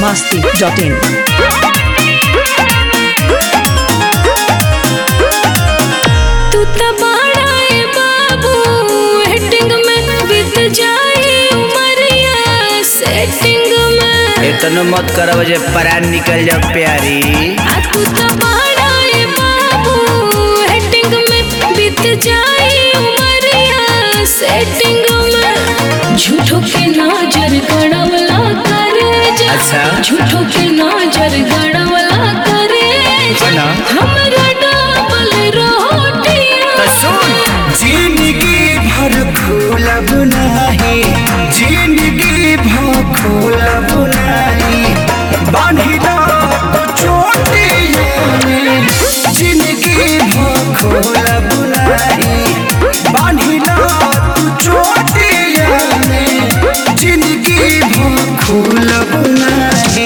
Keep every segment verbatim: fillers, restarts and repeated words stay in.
masti dot in. तू तो बड़ा है बाबू वेटिंग में बीत जाए उमरिया सेटिंग में। इतना मत करो वजह परान निकल जा प्यारी। आ तू तो बड़ा है बाबू वेटिंग में बीत जाए उमरिया सेटिंग में। झूठों के नजर गड़वला करे जा। अच्छा झूठों के नजर गड़वला करे जा। हमरा डबल रोटियां तो सुन, जिंदगी भर खोलब नाही, जिंदगी भर खोलब नाही, बांधिला तो चोटियों में। जिंदगी भर खोलब नाही, बांधिला तो चोटियों में। जिंदगी भर खोलब नाही।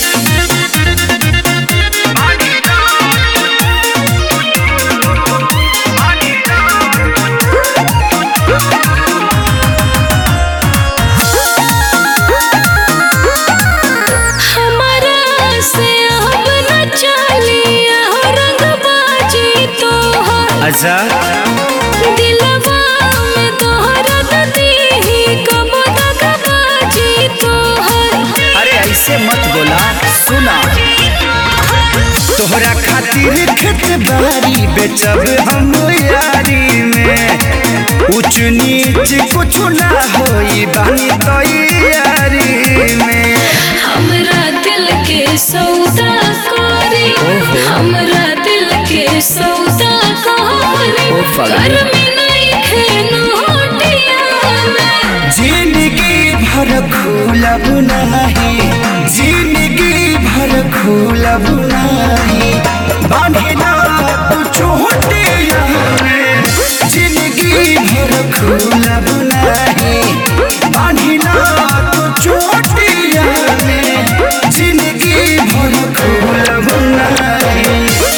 अच्छा दिलवा में तोहरा दी कब तक बाजी तोहर। अरे ऐसे मत बोला, सुना तोहरा खातिर खेत बारी बेचब हम यारी में। ऊंच नीच कुछ ना होई बानी तैयारी में। हमरा दिल के सौदा करी, हमरा दिल के सौदा करी, घर में नहीं खेनोटिया में। जिंदगी भर खोलब नाही, जिंदगी भर खोलब नाही, बांधिला तू चोटिया में। जिंदगी भर खोलब नाही, बांधिला तू चोटिया में। जिंदगी भर खोलब नाही।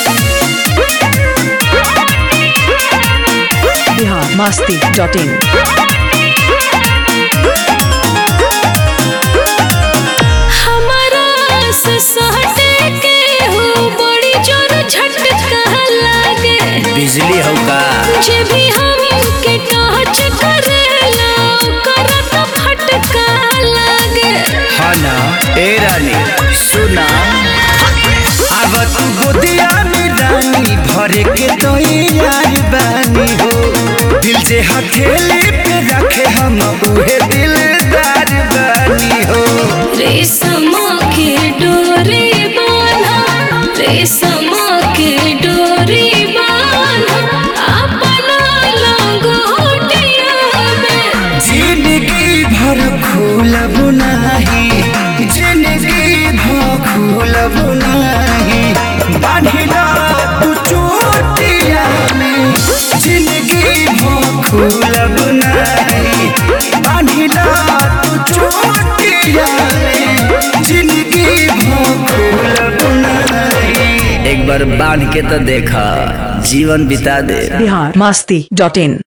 Bihar masti dot in. हमारा से सहटे के हो बड़ी जोर झटका लागे। बिजली हो का जे भी हम के टच करेला ओकरा तो फटका लागे। हाँ ना ए रानी सुना, अब तू गोदिया में रानी भरे के तो यार बानी हो। दिल से हथेली पे रखे हम उहे दिलदार बानी हो। रेशम के डोरी बांधा, रेशम के डोरी बांधा अपना लंगोटिया में। जिंदगी भर खोलब नाही, जिंदगी भर खोलब नाही, बांधिला तू चोटिया में। जिंदगी भर खोलब नाही, बांधिला तू चोटिया में। जिंदगी भर खोलब नाही। एक बार बांध के तो देखा, जीवन बिता दे। Bihar masti dot in.